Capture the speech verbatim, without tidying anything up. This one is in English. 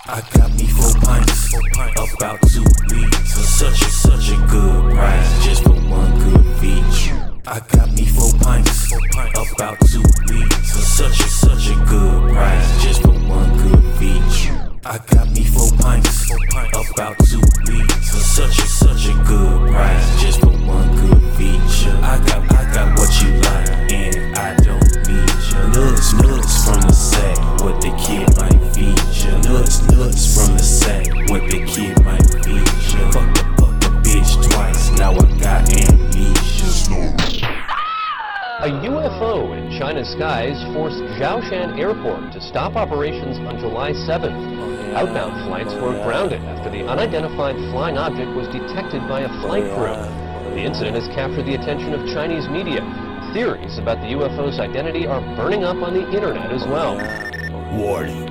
I got me four pints, about two weeks. Such a, such a good price, just for one good feature. I got me four pints, about two weeks. Such a, such a good price, just for one good feature. I got me four pints, about two weeks. Such a, such a good price, just for one good feature. I got, I got what you like, and I don't need you. Nuts, nuts from the sack, what the kid might feature. Nuts, nuts from the sack, what the kid might feature. Fuck the, fuck the bitch twice, now I got amnesia. A U F O in China's skies forced Zhoushan Airport to stop operations on July seventh. Outbound flights were grounded after the unidentified flying object was detected by a flight crew. The incident has captured the attention of Chinese media. Theories about the U F O's identity are burning up on the internet as well. Warning.